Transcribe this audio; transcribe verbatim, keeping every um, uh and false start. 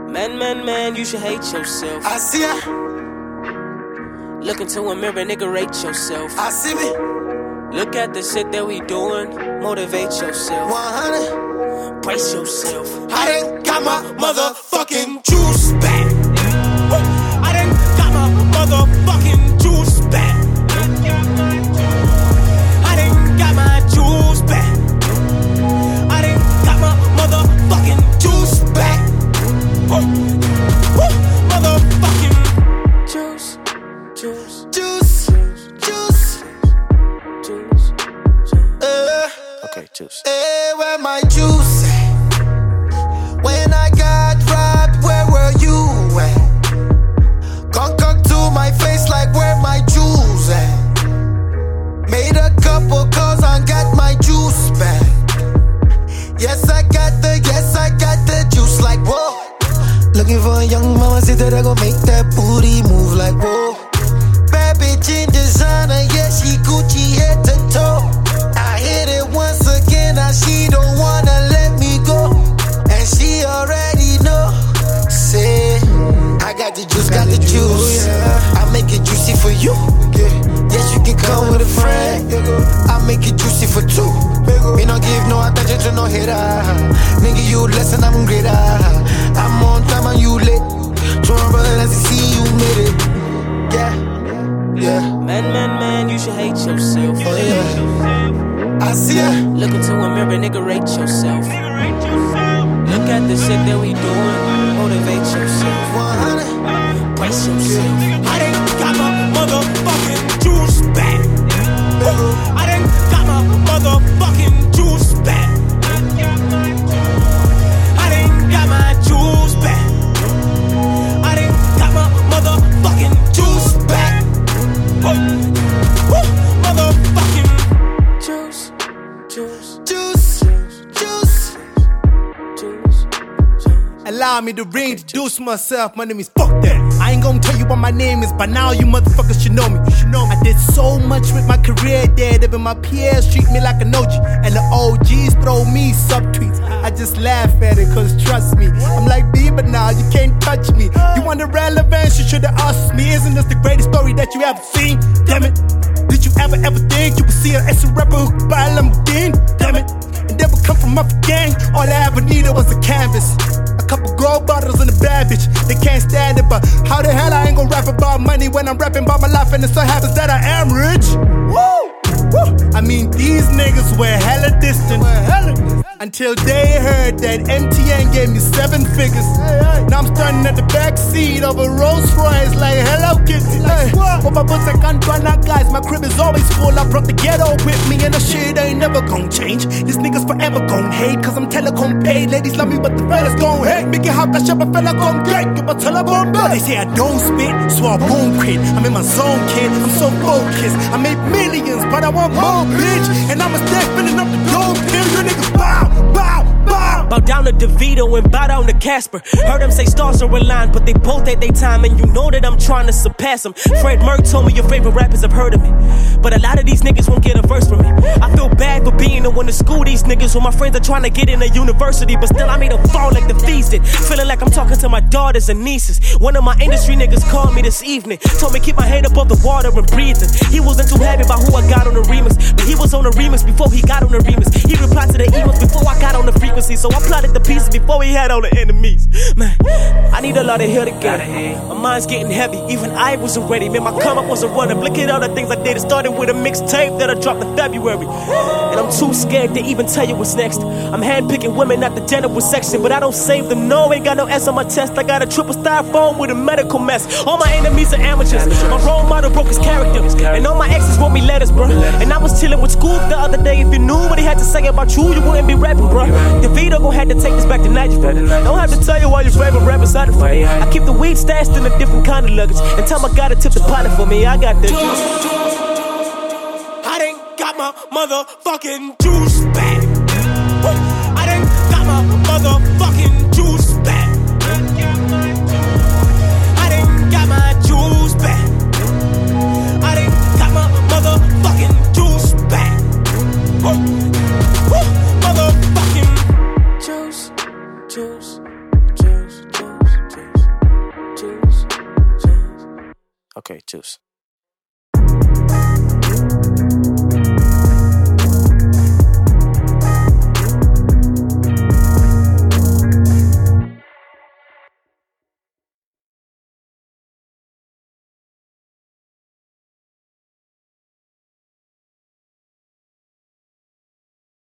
Man, man, man, you should hate yourself. I see ya. Look into a mirror, nigga, rate yourself. I see me. Look at the shit that we doing, motivate yourself. one hundred. Brace yourself. I done got my motherfucking juice back. I done got my motherfucking juice back. I done got my juice back. I done got my motherfucking juice back. Woo, woo, motherfucking Juice, juice, juice, juice, juice, juice. uh, Okay, juice. Hey, where my juice at? When I got robbed, where were you at? Gon' come to my face like where my jewels at? Made a couple calls and got my juice back. Yes, I got the, yes, I got the juice like whoa. Looking for a young mama, see that I gon' make that booty move like whoa. Bad bitch in designer, yeah, she Gucci head to toe. I hit it once again, now she don't wanna let me go. And she already know. Say, I got the juice, got the juice. I make it juicy for you. Yes, you can come with a friend. I make it juicy for two. Me no give no attention to no hater. Nigga, you less and I'm greater. I'm on time and you late. To my brother, let's see you made it. Yeah, yeah. Man, man, man, you should hate yourself. Oh yeah. I see ya. Look into a mirror, nigga, rate yourself. Look at the shit that we doing, motivate yourself. one hundred. Brace yourself. I done got my motherfucking juice back. I done got my motherfucking juice back. I done got my juice back. I done got my motherfucking juice back. Woo, woo, motherfucking Juice, juice, juice, juice. juice, juice. Allow me to reintroduce myself. My name is Fuck That. I ain't gonna tell you what my name is, by now you motherfuckers should know me. You should know me. I did so much with my career there, even my peers treat me like an O G. And the O Gs throw me subtweets. I just laugh at it, cause trust me, I'm like Bieber now, you can't touch me. You want the relevance, you should've asked me. Isn't this the greatest story that you ever seen? Damn it. Did you ever, ever think you would see an S rapper who could buy a Lamborghini? Damn it. And never come from my gang, all I ever needed was a canvas. A couple gold bottles and a bad bitch, they can't stand it. But how the hell I ain't gonna rap about money when I'm rapping about my life and it so happens that I am rich? Woo! Woo! I mean, these niggas were hella distant, hella distant until they heard that M T N gave me seven figures. Now I'm standing at the back seat of a Rolls Royce like Hello Kitty. Hey, but my boots I can't run out, guys. My crib is always full. I brought the ghetto with me, and the shit ain't never gon' change. These niggas forever gon' hate, cause I'm telecom paid. Ladies love me, but the fellas gon' hate. Make it hot, that shit, my fella gon' get. Give a telephone bill. They say I don't spit, so I won't quit. I'm in my zone, kid. I'm so focused. I made millions, but I want more, bitch. And I'ma stay filling up the dope pill. You niggas bow, bow, bow. Bow down to DeVito and bow down to Casper. Heard them say stars are aligned, but they both at their time, and you know that I'm trying to surpass them. Fred Merck told me your favorite rappers have heard of me, but a lot of these niggas won't get a verse from me. I feel bad for being the one to school these niggas when my friends are trying to get in a university, but still I made them fall like the feast did. Feeling like I'm talking to my daughters and nieces. One of my industry niggas called me this evening, told me keep my head above the water and breathing. He wasn't too happy about who I got on the remix, but he was on the remix before he got on the remix. He replied to the emails before I got on the frequency, so I plotted the pieces before we had all the enemies. Man, I need a lot of hair together. My mind's getting heavy, even I wasn't ready. Man, my come up wasn't running. Look at all the things I did. It started with a mixtape that I dropped in February, and I'm too scared to even tell you what's next. I'm handpicking women at the genital section, but I don't save them. No, ain't got no S on my chest. I got a triple styrofoam with a medical mess. All my enemies are amateurs. My role model broke his character, and all my exes wrote me letters, bro. And I was chilling with Scoop the other day. If you knew what he had to say about you, you wouldn't be rapping, bro. DeVito gon' have to take this back to Nigel. Don't have to tell you all your favorite rappers out of it. I keep the weed stashed in a different kind of luggage, and tell my guy to tip the pilot for me. I got the juice. I done got my motherfucking juice back. I done got my motherfucking juice back. I done got my juice back. I done got my motherfucking juice back. Woo, woo, motherfucking juice, juice, juice, juice. Okay, juice.